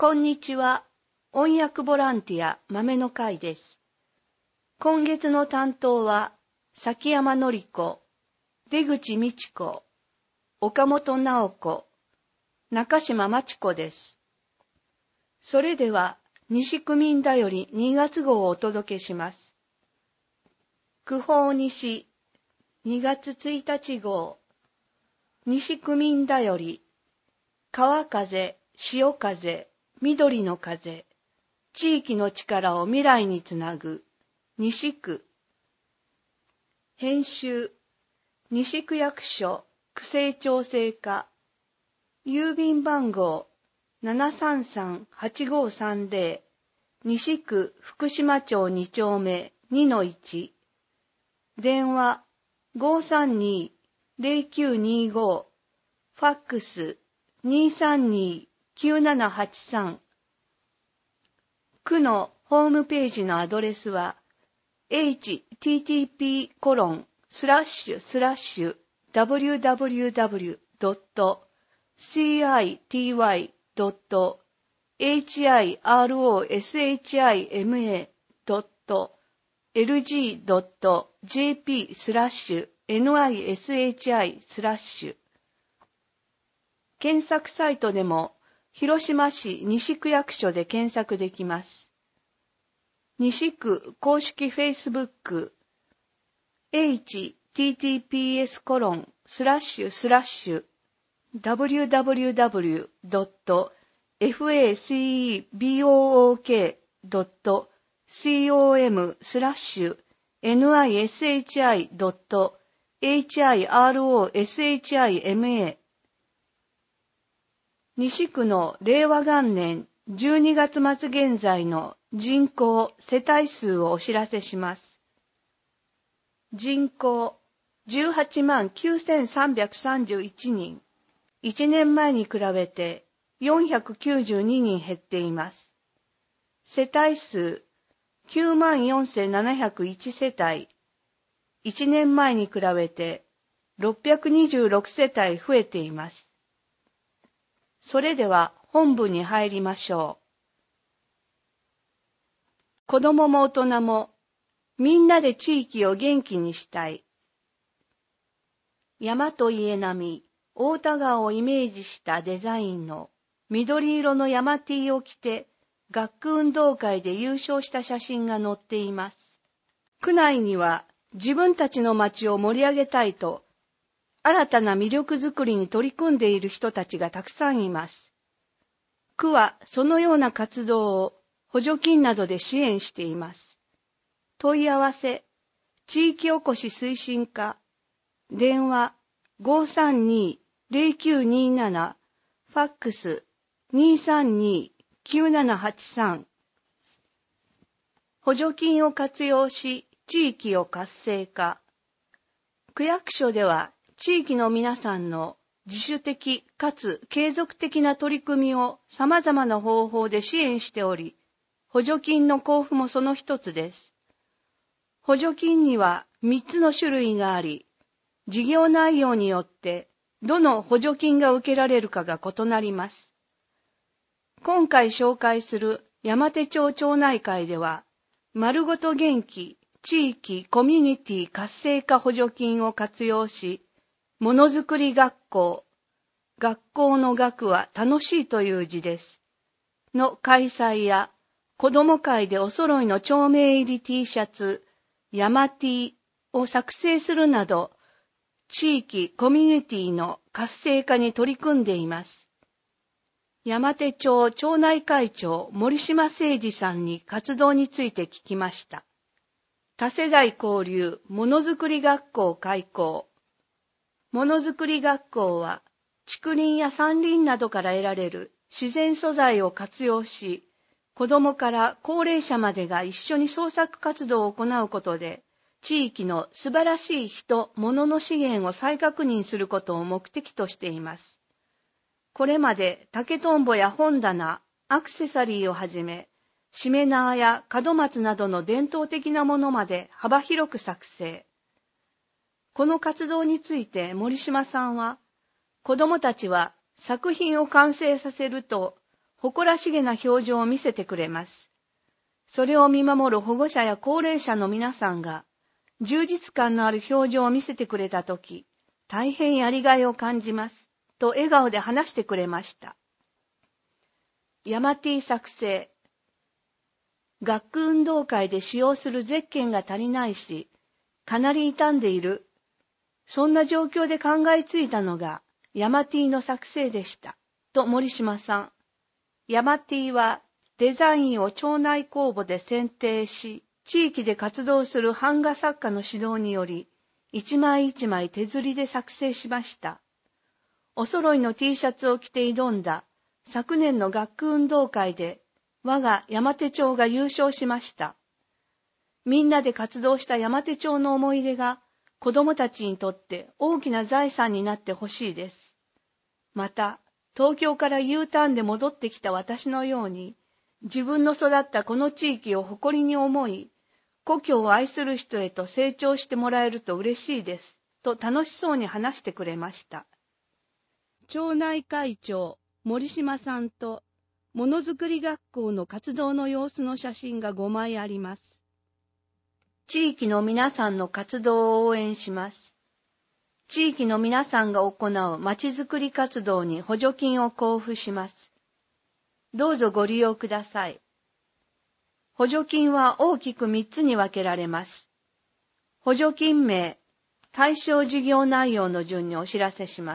こんにちは。音訳ボランティア豆の会です。今月の担当は、崎山典子、出口美智子、岡本直子、中島真知子です。それでは、西区民だより2月号をお届けします。区報西、2月1日号、西区民だより、川風、潮風、緑の風、地域の力を未来につなぐ、西区。編集、西区役所区政調整課、郵便番号733-8530、西区福島町2丁目 2-1、電話532-0925、ファックス232-9783。区のホームページのアドレスは http://www.city.jp/NISHI/。検索サイトでも広島市西区役所で検索できます。西区公式フェイスブック https://www.facebook.nishi.hiroshima。西区の令和元年12月末現在の人口・世帯数をお知らせします。人口189,331人。1年前に比べて492人減っています。世帯数94,701世帯。1年前に比べて626世帯増えています。それでは本文に入りましょう。子どもも大人もみんなで地域を元気にしたい。山と家並み、太田川をイメージしたデザインの緑色の山 T を着て学区運動会で優勝した写真が載っています。区内には自分たちの町を盛り上げたいと新たな魅力づくりに取り組んでいる人たちがたくさんいます。区はそのような活動を補助金などで支援しています。問い合わせ、地域おこし推進課、電話532-0927、ファックス232-9783。補助金を活用し、地域を活性化。区役所では、地域の皆さんの自主的かつ継続的な取り組みを様々な方法で支援しており、補助金の交付もその一つです。補助金には3つの種類があり、事業内容によってどの補助金が受けられるかが異なります。今回紹介する山手町町内会では、丸ごと元気地域コミュニティ活性化補助金を活用し、ものづくり学校、学校の学は楽しいという字です。の開催や、子ども会でお揃いの町名入り T シャツ、山 T を作成するなど、地域コミュニティの活性化に取り組んでいます。山手町町内会長森島誠二さんに活動について聞きました。多世代交流ものづくり学校開校。ものづくり学校は、竹林や山林などから得られる自然素材を活用し、子どもから高齢者までが一緒に創作活動を行うことで、地域の素晴らしい人、物の資源を再確認することを目的としています。これまで竹とんぼや本棚、アクセサリーをはじめ、しめ縄や門松などの伝統的なものまで幅広く作成。この活動について森島さんは、子どもたちは作品を完成させると、 誇らしげな表情を見せてくれます。それを見守る保護者や高齢者の皆さんが、充実感のある表情を見せてくれたとき、大変やりがいを感じます、と笑顔で話してくれました。ヤマティ作成。学区運動会で使用するゼッケンが足りないし、かなり傷んでいる。そんな状況で考えついたのがヤマティの作成でした。と森島さん。ヤマティはデザインを町内公募で選定し、地域で活動する版画作家の指導により、一枚一枚手刷りで作成しました。お揃いの T シャツを着て挑んだ昨年の学区運動会で、我が山手町が優勝しました。みんなで活動した山手町の思い出が子供たちにとって大きな財産になってほしいです。また、東京から U ターンで戻ってきた私のように、自分の育ったこの地域を誇りに思い、故郷を愛する人へと成長してもらえると嬉しいです、と楽しそうに話してくれました。町内会長、森島さんと、ものづくり学校の活動の様子の写真が5枚あります。地域の皆さんの活動を応援します。地域の皆さんが行うまちづくり活動に補助金を交付します。どうぞご利用ください。補助金は大きく3つに分けられます。補助金名、対象事業内容の順にお知らせします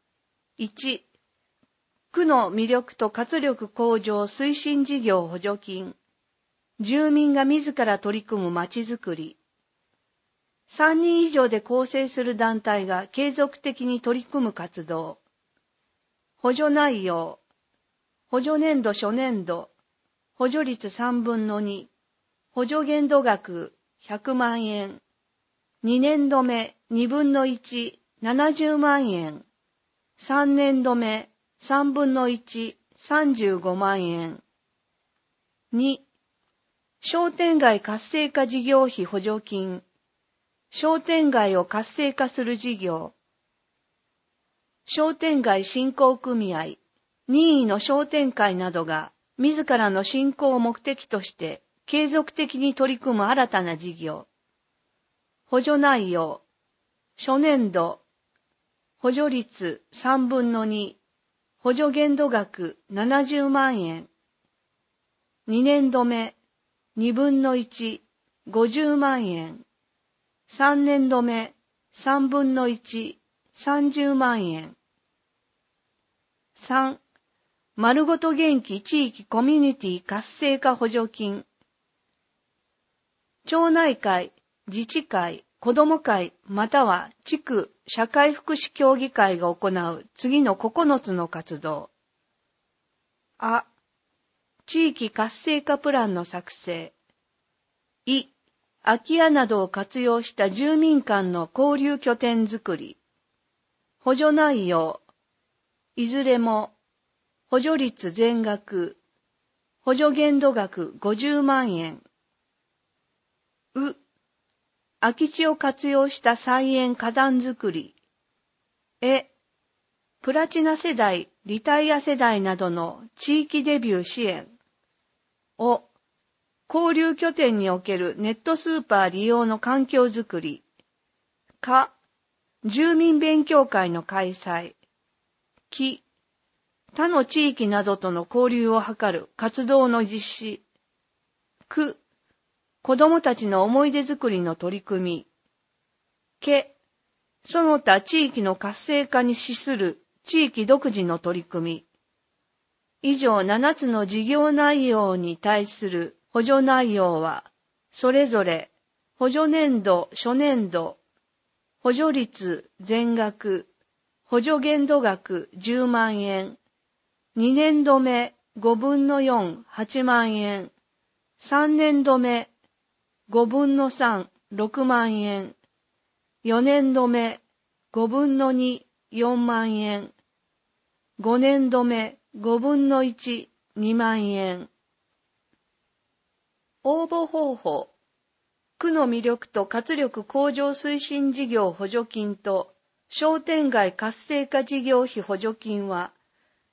。1、区の魅力と活力向上推進事業補助金。住民が自ら取り組むまちづくり。3人以上で構成する団体が継続的に取り組む活動。補助内容。補助年度初年度。補助率3分の2。補助限度額100万円。2年度目2分の1、70万円。3年度目3分の1、35万円。2、商店街活性化事業費補助金。商店街を活性化する事業。商店街振興組合、任意の商店会などが自らの振興を目的として継続的に取り組む新たな事業。補助内容。初年度。補助率3分の2。補助限度額70万円。2年度目2分の1、50万円。3年度目3分の1、30万円。3、丸ごと元気地域コミュニティ活性化補助金。町内会、自治会、子ども会または地区社会福祉協議会が行う次の9つの活動。あ、地域活性化プランの作成。い、空き家などを活用した住民間の交流拠点づくり。補助内容。いずれも、補助率全額。補助限度額50万円。う、空き地を活用した菜園花壇づくり。え、プラチナ世代、リタイア世代などの地域デビュー支援。お、交流拠点におけるネットスーパー利用の環境づくり。か、住民勉強会の開催。き、他の地域などとの交流を図る活動の実施。く、子どもたちの思い出づくりの取り組み。け、その他地域の活性化に資する地域独自の取り組み。以上7つの事業内容に対する補助内容は、それぞれ、補助年度、初年度、補助率全額、補助限度額10万円、2年度目5分の4、8万円、3年度目5分の3、6万円、4年度目5分の2、4万円、5年度目5分の1、2万円。応募方法。区の魅力と活力向上推進事業補助金と商店街活性化事業費補助金は、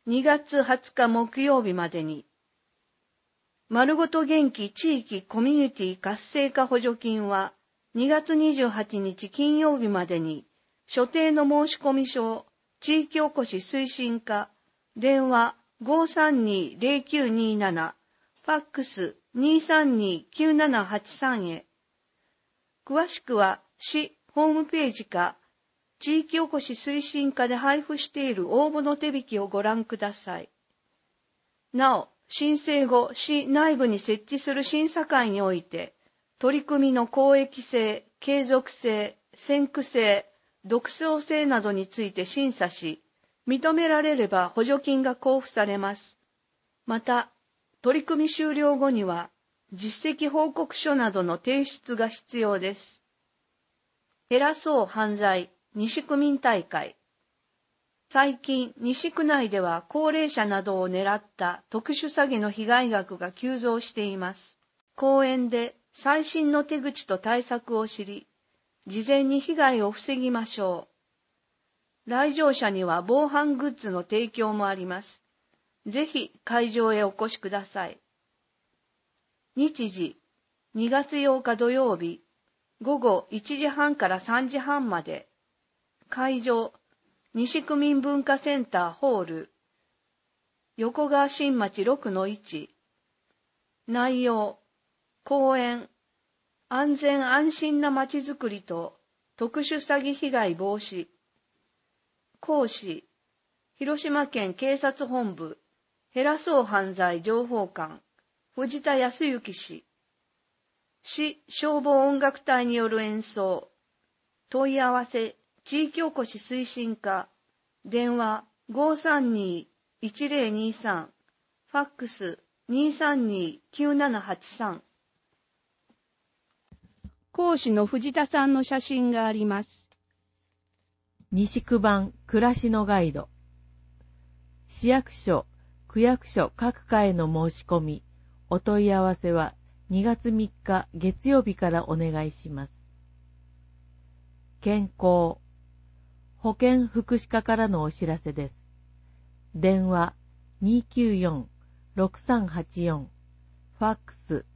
2月20日木曜日までに、丸ごと元気地域コミュニティ活性化補助金は2月28日金曜日までに、所定の申込書、地域おこし推進課、電話 532-0927、ファックス 232-9783 へ。詳しくは市ホームページか、地域おこし推進課で配布している応募の手引きをご覧ください。なお、申請後、市内部に設置する審査会において、取り組みの公益性、継続性、先駆性、独創性などについて審査し、認められれば補助金が交付されます。また、取り組み終了後には、実績報告書などの提出が必要です。減らそう犯罪、西区民大会。最近、西区内では高齢者などを狙った特殊詐欺の被害額が急増しています。講演で最新の手口と対策を知り、事前に被害を防ぎましょう。来場者には防犯グッズの提供もあります。ぜひ会場へお越しください。日時、2月8日土曜日、午後1時半から3時半まで。会場、西区民文化センターホール、横川新町 6-1。内容、講演、安全安心なまちづくりと特殊詐欺被害防止。講師、広島県警察本部、減らそう犯罪情報官、藤田康之氏。市消防音楽隊による演奏。問い合わせ、地域おこし推進課、電話 532-1023、ファックス 232-9783。講師の藤田さんの写真があります。 西区版暮らしのガイド。市役所、区役所各課への申し込み、お問い合わせは2月3日月曜日からお願いします。健康、保健福祉課からのお知らせです。電話 294-6384、ファックス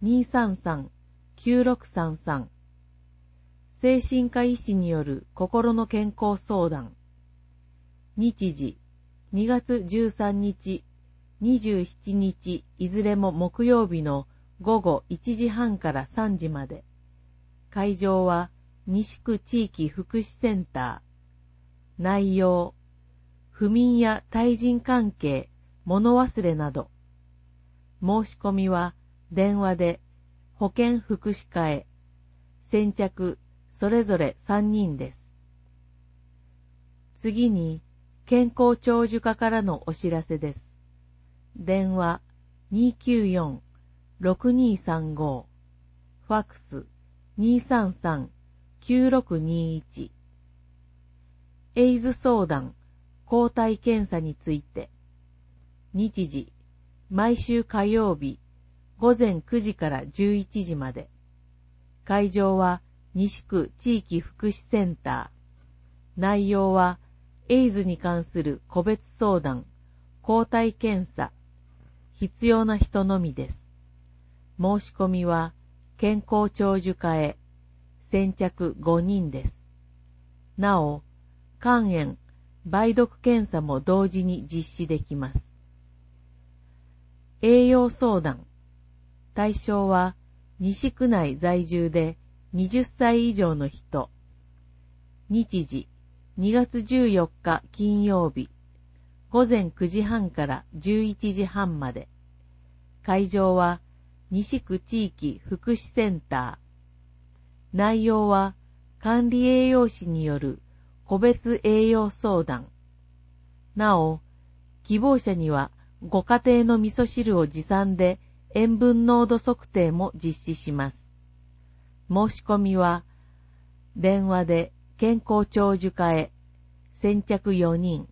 233-9633。精神科医師による心の健康相談。日時、2月13日、27日、いずれも木曜日の午後1時半から3時まで。会場は西区地域福祉センター。内容、不眠や対人関係、物忘れなど。申し込みは電話で保健福祉課へ。先着それぞれ3人です。次に、健康長寿課からのお知らせです。電話 294-6235、ファックス 233-9621。エイズ相談、抗体検査について。日時、毎週火曜日、午前9時から11時まで。会場は西区地域福祉センター。内容は、エイズに関する個別相談、抗体検査、必要な人のみです。申し込みは、健康長寿課へ、先着5人です。なお、肝炎、梅毒検査も同時に実施できます。栄養相談。対象は、西区内在住で20歳以上の人。日時、2月14日金曜日、午前9時半から11時半まで。会場は西区地域福祉センター。内容は管理栄養士による個別栄養相談。なお、希望者にはご家庭の味噌汁を持参で塩分濃度測定も実施します。申し込みは電話で健康長寿課へ、先着4人。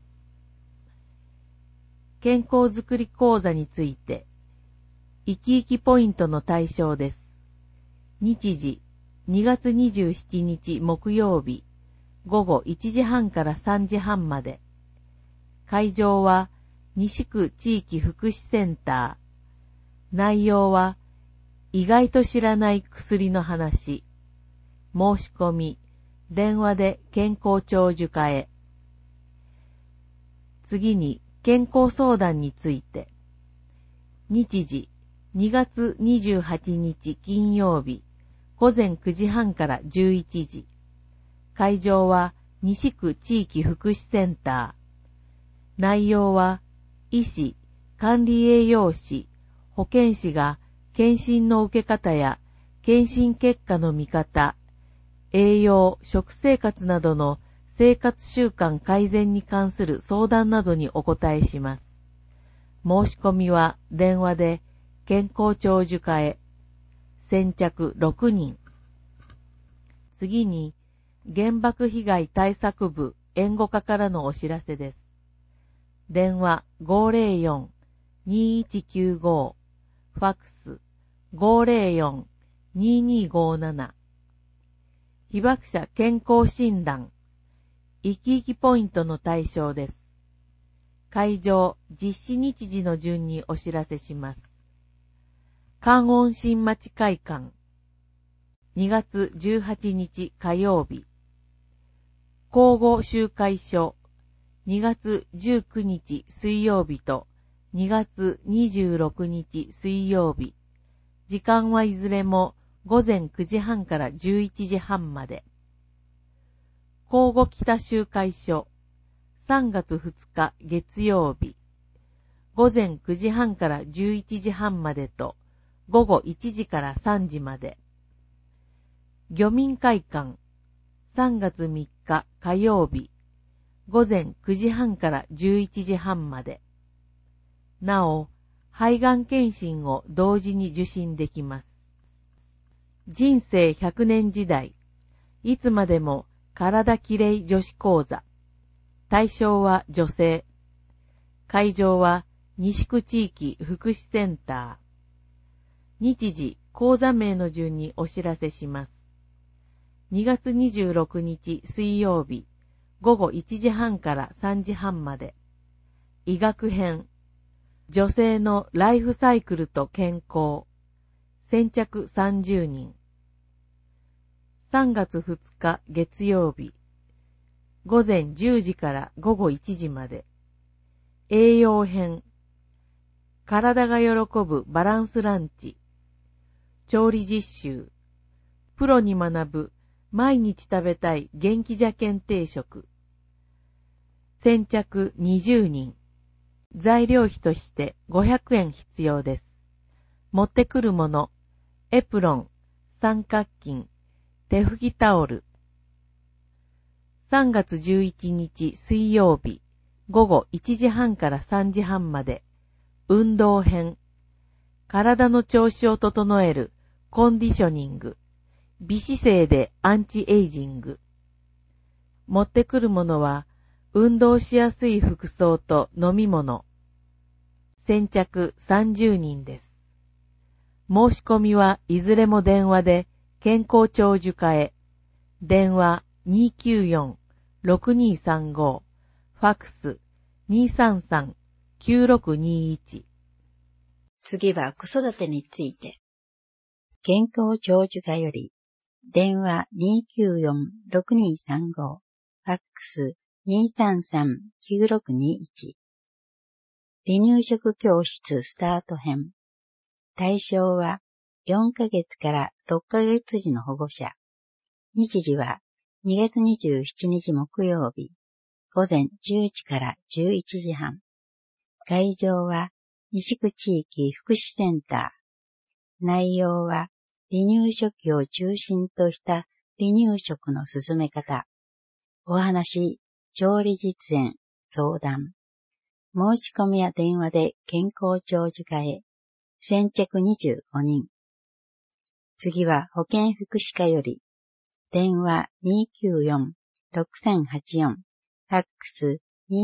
健康づくり講座について、生き生きポイントの対象です。日時、2月27日木曜日、午後1時半から3時半まで。会場は西区地域福祉センター。内容は、意外と知らない薬の話。申し込み、電話で健康長寿課へ。次に、健康相談について。日時、2月28日金曜日、午前9時半から11時。会場は西区地域福祉センター。内容は、医師、管理栄養士、保健師が検診の受け方や検診結果の見方、栄養、食生活などの生活習慣改善に関する相談などにお答えします。申し込みは電話で健康長寿課へ。先着6人。次に、原爆被害対策部援護課からのお知らせです。電話504-2195、ファックス504-2257。被爆者健康診断、生き生きポイントの対象です。会場、実施日時の順にお知らせします。観音新町会館、2月18日火曜日。交互集会所、2月19日水曜日と2月26日水曜日。時間はいずれも午前9時半から11時半まで。交互北集会所、3月2日月曜日。午前9時半から11時半までと、午後1時から3時まで。漁民会館、3月3日火曜日。午前9時半から11時半まで。なお、肺がん検診を同時に受診できます。人生100年時代、いつまでも体きれい女子講座。対象は女性。会場は西区地域福祉センター。日時、講座名の順にお知らせします。2月26日水曜日、午後1時半から3時半まで。医学編。女性のライフサイクルと健康。先着30人。3月2日月曜日。午前10時から午後1時まで。栄養編。体が喜ぶバランスランチ。調理実習。プロに学ぶ毎日食べたい元気茶検定食。先着20人。材料費として500円必要です。持ってくるもの、エプロン、三角巾、手拭きタオル。3月11日水曜日、午後1時半から3時半まで、運動編。体の調子を整えるコンディショニング。美姿勢でアンチエイジング。持ってくるものは、運動しやすい服装と飲み物。先着30人です。申し込みはいずれも電話で健康長寿課へ。電話294-6235、ファックス233-9621。 次は子育てについて。健康長寿課より、電話294-6235、ファックス233-9621。離乳食教室スタート編。対象は4ヶ月から6ヶ月時の保護者。日時は2月27日木曜日、午前10時から11時半。会場は西区地域福祉センター。内容は離乳初期を中心とした離乳食の進め方。お話、調理実演、相談。申し込みや電話で健康長寿課へ。先着25人。次は保健福祉課より。電話294-6384。ファックス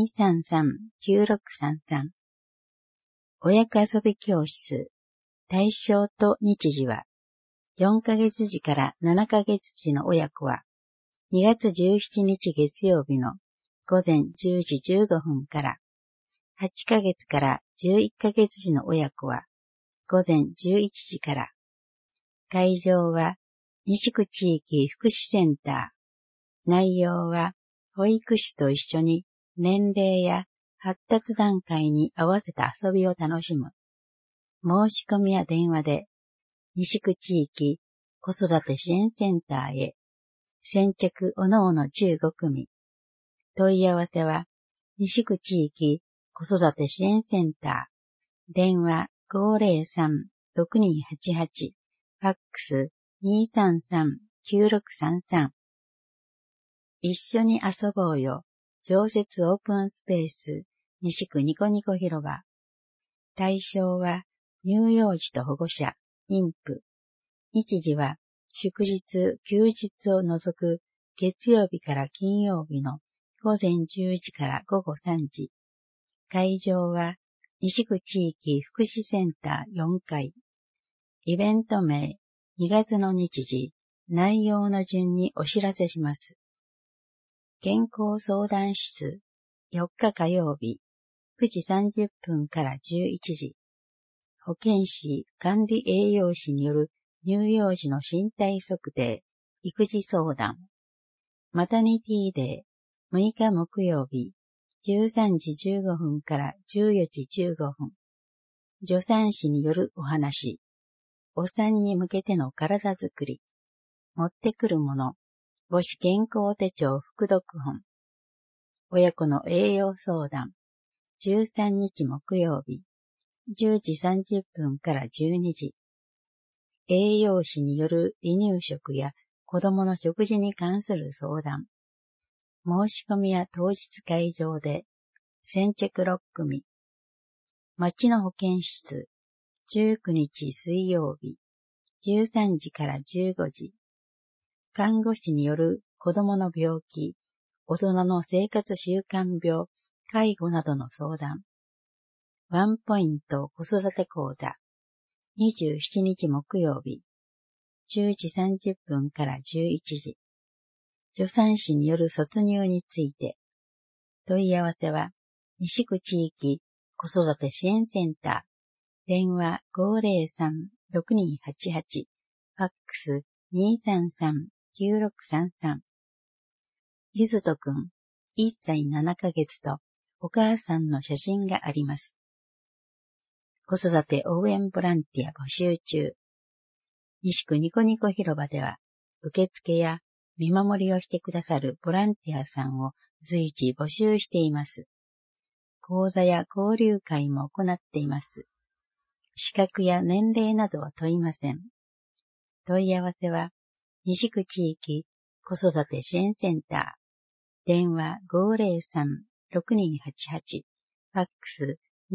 233-9633。親子遊び教室。対象と日時は、4ヶ月時から7ヶ月時の親子は、2月17日月曜日の午前10時15分から、 8ヶ月から11ヶ月時の親子は午前11時から。会場は西区地域福祉センター。内容は保育士と一緒に年齢や発達段階に合わせた遊びを楽しむ。申し込みや電話で西区地域子育て支援センターへ。先着おのおの15組。問い合わせは西区地域子育て支援センター。電話 503-6288。ファックス 233-9633。一緒に遊ぼうよ。常設オープンスペース西区ニコニコ広場。対象は乳幼児と保護者、妊婦。日時は祝日、休日を除く月曜日から金曜日の午前10時から午後3時。会場は西区地域福祉センター4階。イベント名、2月の日時、内容の順にお知らせします。健康相談室、4日火曜日、9時30分から11時。保健師、管理栄養士による乳幼児の身体測定、育児相談。マタニティデー、6日木曜日、13時15分から14時15分。助産師によるお話。お産に向けての体づくり。持ってくるもの。母子健康手帳副読本。親子の栄養相談。13日木曜日。10時30分から12時。栄養士による離乳食や子供の食事に関する相談。申し込みや当日会場で先着6組。町の保健室。19日水曜日。13時から15時。看護師による子供の病気、大人の生活習慣病、介護などの相談。ワンポイント子育て講座。27日木曜日。10時30分から11時。助産師による卒乳について。問い合わせは、西区地域子育て支援センター。電話 503-6288。ファックス 233-9633。ゆずとくん、1歳7ヶ月とお母さんの写真があります。子育て応援ボランティア募集中。西区ニコニコ広場では、受付や見守りをしてくださるボランティアさんを随時募集しています。講座や交流会も行っています。資格や年齢などは問いません。問い合わせは、西区地域子育て支援センター。電話 503-6288。ファックス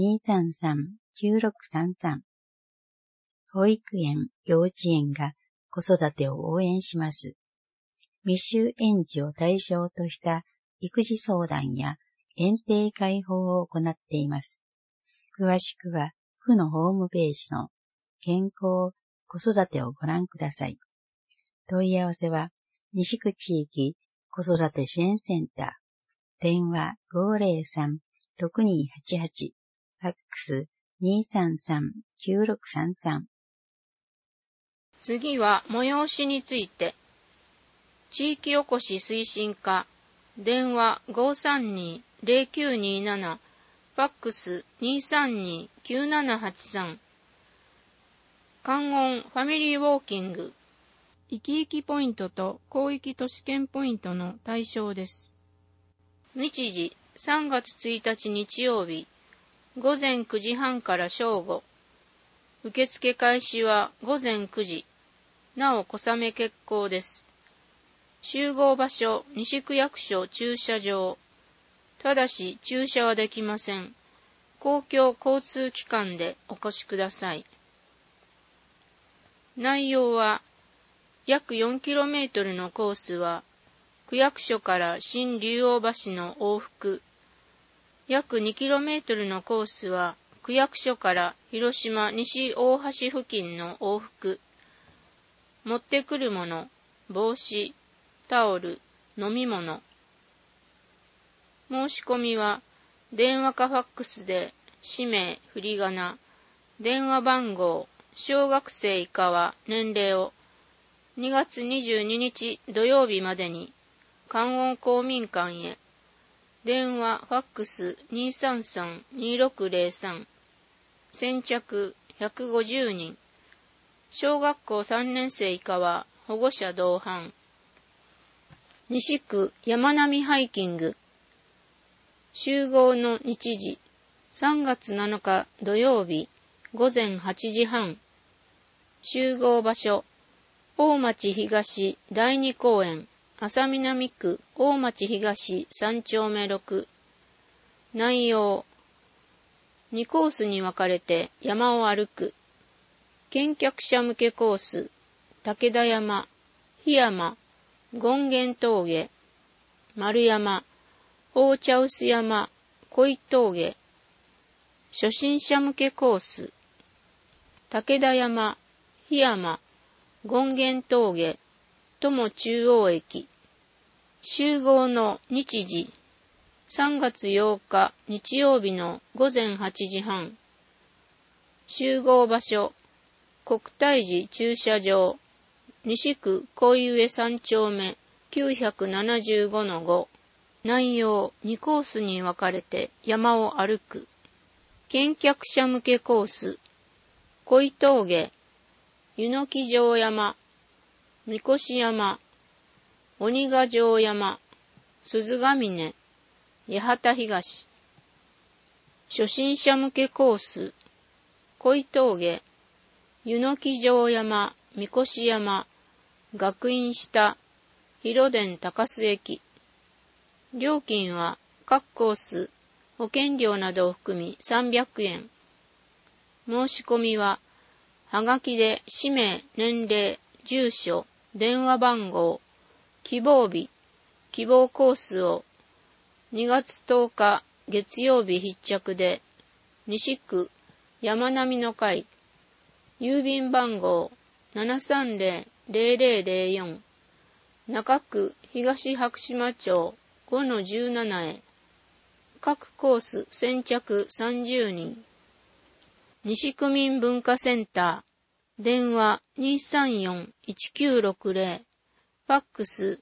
233-9633。保育園、幼稚園が子育てを応援します。未就園児を対象とした育児相談や園庭開放を行っています。詳しくは、区のホームページの健康子育てをご覧ください。問い合わせは、西区地域子育て支援センター。電話 503-6288。ファックス 233-9633。 次は催しについて。地域おこし推進課。電話 532-0927。ファックス 232-9783。観音ファミリーウォーキング。生き生きポイントと広域都市圏ポイントの対象です。日時3月1日日曜日、午前9時半から正午。受付開始は午前9時。なお小雨決行です。集合場所西区役所駐車場。ただし駐車はできません。公共交通機関でお越しください。内容は、約 4km のコースは、区役所から新竜王橋の往復。約 2km のコースは、区役所から広島西大橋付近の往復。持ってくるもの、帽子、タオル、飲み物。申し込みは電話かファックスで、氏名、振り仮名、電話番号、小学生以下は年齢を2月22日土曜日までに、観音公民館へ、電話、ファックス 233-2603、先着150人、小学校3年生以下は保護者同伴。西区山並ハイキング。集合の日時、3月7日土曜日、午前8時半。集合場所、大町東第2公園、浅南区大町東3丁目6。内容、2コースに分かれて山を歩く。見客者向けコース、武田山、檜山、権現峠、丸山、大茶臼山、小井峠。初心者向けコース、武田山、檜山、権現峠、友中央駅。集合の日時、3月8日日曜日の午前8時半。集合場所、国体寺駐車場、西区小井上3丁目 975-5。内容、2コースに分かれて山を歩く。見客者向けコース、小井峠、湯の木城山、三越山、鬼ヶ城山、鈴ヶ峰、八幡東。初心者向けコース、小井峠、湯の木城山、三越山、学院下、広電高須駅。料金は各コース、保険料などを含み300円。申し込みは、はがきで氏名、年齢、住所、電話番号、希望日、希望コースを2月10日月曜日必着で、西区山並の会、郵便番号 730-0004、中区東白島町 5-17 へ、各コース先着30人。西区民文化センター、電話 234-1960、ファックス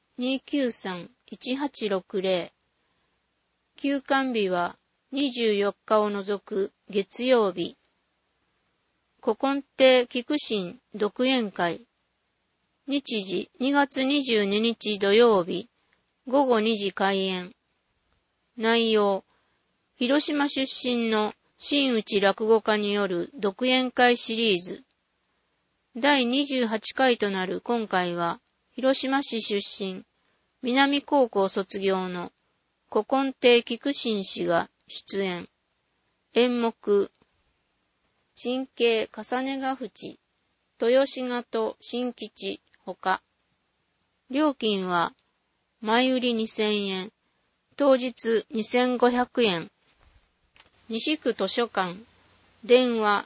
293-1860。休館日は24日を除く月曜日。古今亭菊心独演会。日時2月22日土曜日、午後2時開演。内容、広島出身の真打落語家による独演会シリーズ。第28回となる今回は、広島市出身、南高校卒業の古今亭菊心氏が出演。演目、新慶重ねが淵、豊志賀と新吉ほか。料金は、前売り2000円、当日2500円。西区図書館、電話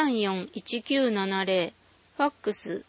234-1970、ファックス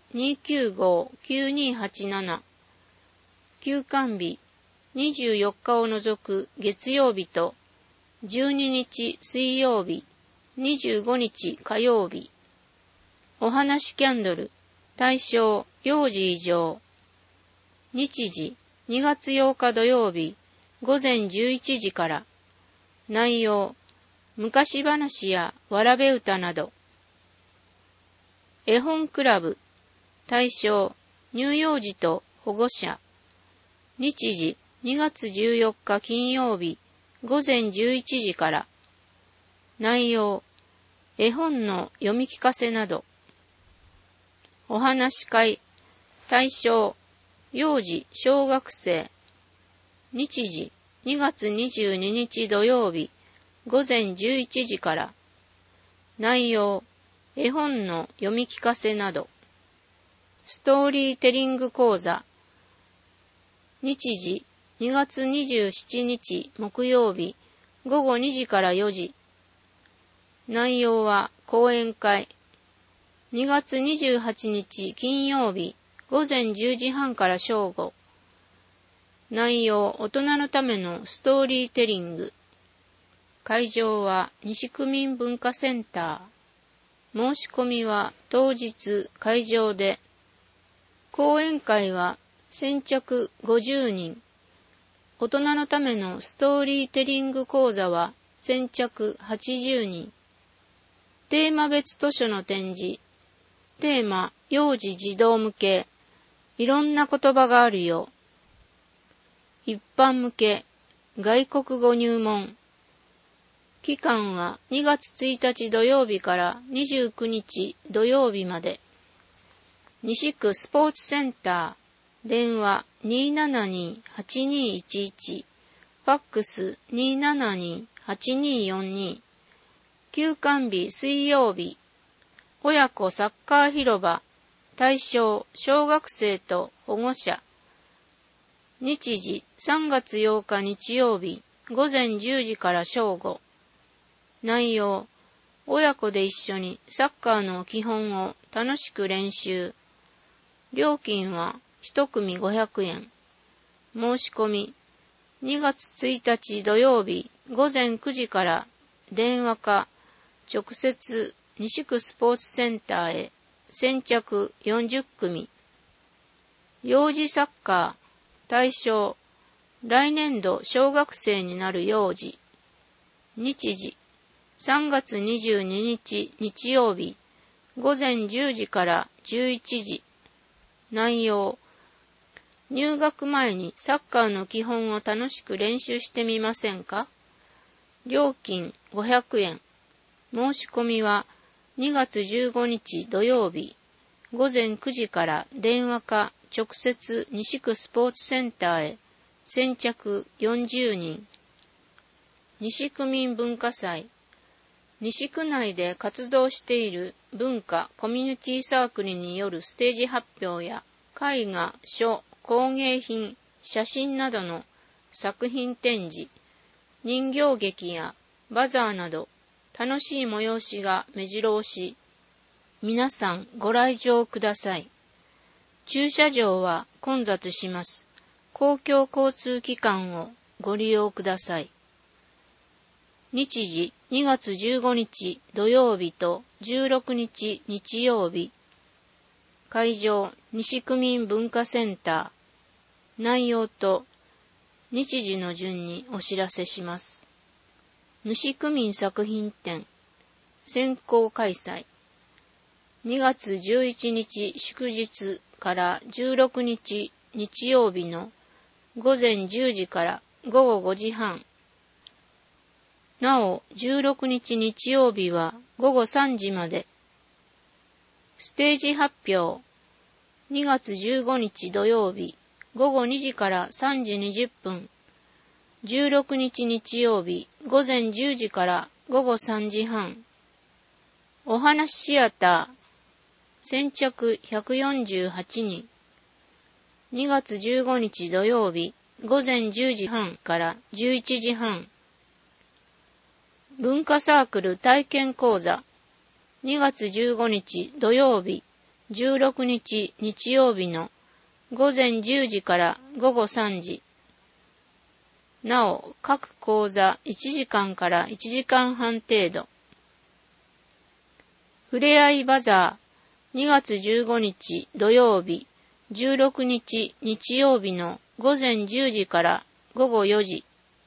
295-9287。休館日、24日を除く月曜日と、12日水曜日、25日火曜日。お話キャンドル、対象、幼児以上。日時、2月8日土曜日、午前11時から。内容、昔話やわらべ歌など。絵本クラブ、対象、乳幼児と保護者。日時、2月14日金曜日、午前11時から。内容、絵本の読み聞かせなど。お話会、対象、幼児小学生。日時、2月22日土曜日、午前11時から。内容、絵本の読み聞かせなど。ストーリーテリング講座。日時、2月27日木曜日、午後2時から4時。内容は講演会。2月28日金曜日、午前10時半から正午。内容、大人のためのストーリーテリング。 会場は西区民文化センター。申し込みは当日会場で。講演会は先着50人。大人のためのストーリーテリング講座は先着80人。テーマ別図書の展示。テーマ、幼児児童向け。いろんな言葉があるよ。一般向け。外国語入門。期間は2月1日土曜日から29日土曜日まで。西区スポーツセンター。電話 272-8211。ファックス 272-8242。休館日水曜日。親子サッカー広場。対象小学生と保護者。日時3月8日日曜日。午前10時から正午。内容、親子で一緒にサッカーの基本を楽しく練習。料金は1組500円。申し込み、2月1日土曜日午前9時から電話か直接西区スポーツセンターへ。先着40組。幼児サッカー、対象、来年度小学生になる幼児。日時、3月22日日曜日、午前10時から11時。内容、入学前にサッカーの基本を楽しく練習してみませんか？料金500円。申し込みは2月15日土曜日、午前9時から電話か直接西区スポーツセンターへ。先着40人。西区民文化祭。西区内で活動している文化コミュニティサークルによるステージ発表や絵画、書、工芸品、写真などの作品展示、人形劇やバザーなど楽しい催しが目白押し。皆さんご来場ください。駐車場は混雑します。公共交通機関をご利用ください。日時2月15日土曜日と16日日曜日。会場西区民文化センター。内容と日時の順にお知らせします。西区民作品展先行開催。2月11日祝日から16日日曜日の午前10時から午後5時半。なお、16日日曜日は午後3時まで。ステージ発表。2月15日土曜日、午後2時から3時20分。16日日曜日、午前10時から午後3時半。お話シアター。先着148人。2月15日土曜日、午前10時半から11時半。文化サークル体験講座。2月15日土曜日、16日日曜日の午前10時から午後3時。なお、各講座1時間から1時間半程度。ふれあいバザー。2月15日土曜日、16日日曜日の午前10時から午後4時。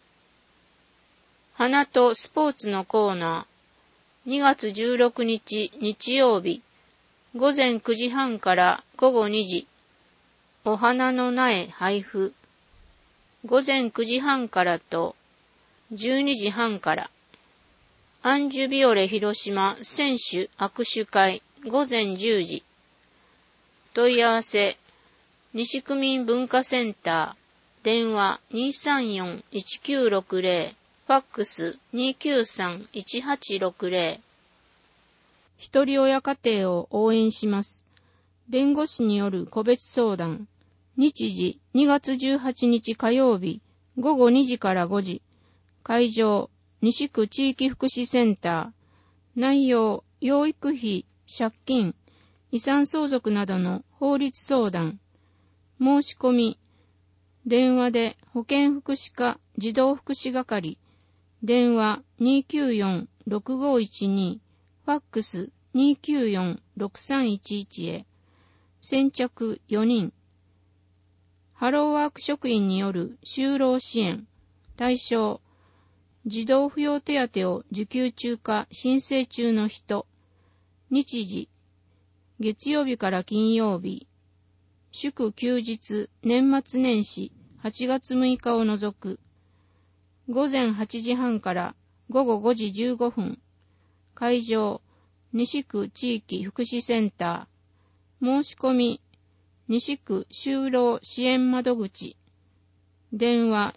花とスポーツのコーナー。2月16日日曜日、午前9時半から午後2時。お花の苗配布。午前9時半からと12時半から。アンジュビオレ広島選手握手会午前10時。問い合わせ。西区民文化センター。電話 234-1960。ファックス 293-1860。ひとり親家庭を応援します。弁護士による個別相談。日時2月18日火曜日、午後2時から5時。会場、西区地域福祉センター。内容、養育費、借金、遺産相続などの法律相談。申し込み。電話で保健福祉課児童福祉係電話294-6512、ファックス294-6311へ。先着4人。ハローワーク職員による就労支援。対象、児童扶養手当を受給中か申請中の人。日時、月曜日から金曜日。祝休日、年末年始、8月6日を除く。午前8時半から午後5時15分。会場、西区地域福祉センター。申し込み、西区就労支援窓口。電話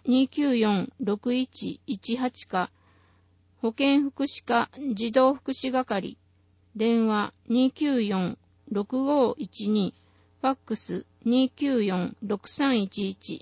294-6118か、保健福祉課児童福祉係。電話294-6512、ファックス294-6311。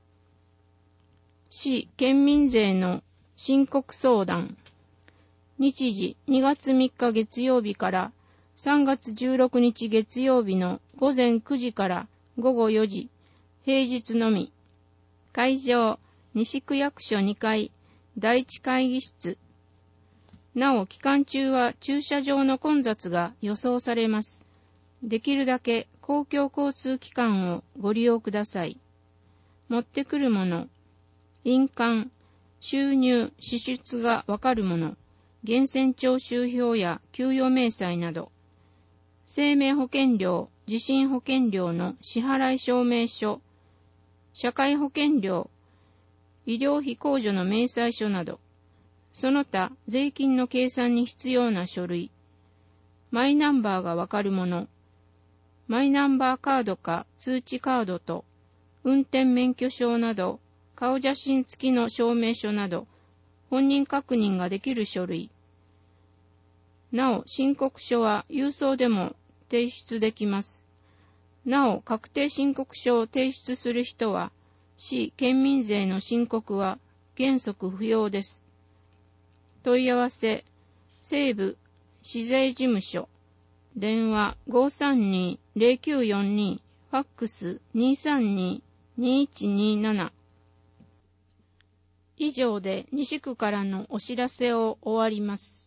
市県民税の申告相談。日時2月3日月曜日から3月16日月曜日の午前9時から午後4時、平日のみ。会場、西区役所2階、第一会議室。なお、期間中は駐車場の混雑が予想されます。できるだけ公共交通機関をご利用ください。持ってくるもの、印鑑、収入、支出がわかるもの、源泉徴収票や給与明細など、生命保険料、地震保険料の支払い証明書、社会保険料、医療費控除の明細書など、その他税金の計算に必要な書類、マイナンバーがわかるもの、マイナンバーカードか通知カードと、運転免許証など、顔写真付きの証明書など、本人確認ができる書類。なお、申告書は郵送でも提出できます。なお、確定申告書を提出する人は、市県民税の申告は原則不要です。問い合わせ、西部市税事務所。電話532-0942、ファックス232-2127。以上で西区からのお知らせを終わります。